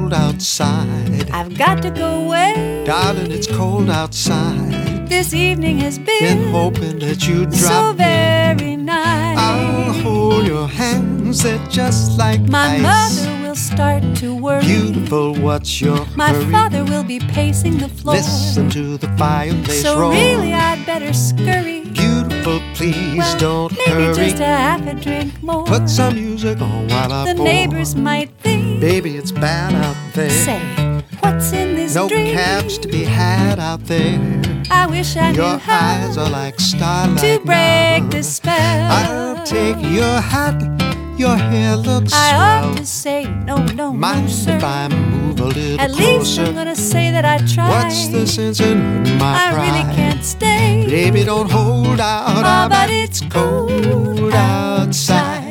cold outside. I've got to go away. Darling, it's cold outside. This evening has been hoping that you'd drop so very nice. I'll hold your hands, they're just like my ice. mother will start to worry. Beautiful, what's your my hurry? father will be pacing the floor. Listen to the fireplace so roar. really I'd better scurry. Beautiful, please don't maybe hurry. Just a half a drink more. Put some music on while I the pour. neighbors might think, baby, it's bad out there. Say, what's in this no drink? cabs to be had out there. I wish I your knew how eyes are like starlight to break now. the spell. I'll take your hat, your hair looks I swell. ought to say no, mind no, sir. if I move a little At closer? least I'm gonna say that I tried. What's the sense in hurting my I pride? really can't stay. Baby, don't hold out. But it's cold outside.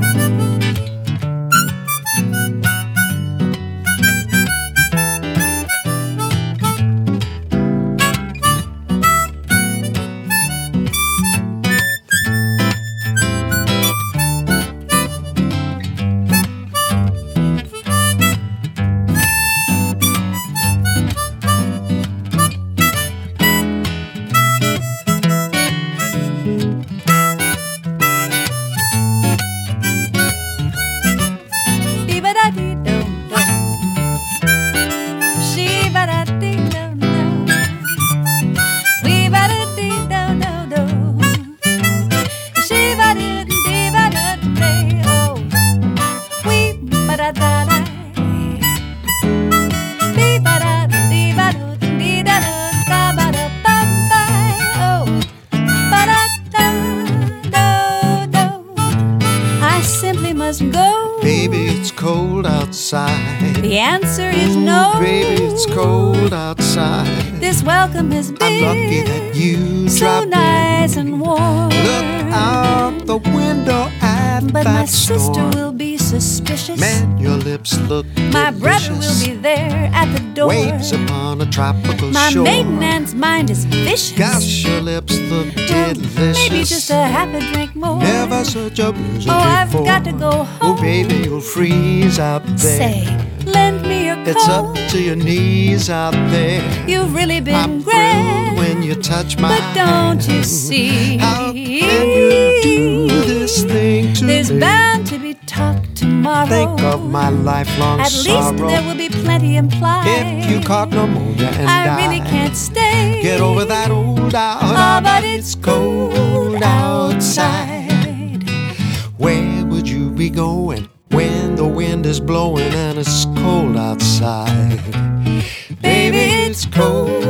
Go. Baby, it's cold outside. The answer is no. Baby, it's cold outside. This welcome has been I'm lucky that you so dropped nice in. and warm. Look out the window at but that my sister storm. will be suspicious. Man, your lips look my delicious. brother will be there at the door. Waves upon a tropical my shore. maiden aunt's mind is vicious. Gosh, your lips look delicious. Maybe just a half a drink more. Never such a blizzard I've before. got to go home. Oh, baby, you'll freeze out there. Say, lend me your coat. It's up to your knees out there. You've really been I'm grand thrilled when you touch my but don't you hand. see? How can you do this thing to There's me? bound to be talk tomorrow. Think of my lifelong At sorrow. least there will be plenty implied. If you caught pneumonia and I died, really can't stay. get over that old out. But it's cold outside. Where would you be going when the wind is blowing and it's cold outside? Baby, it's cold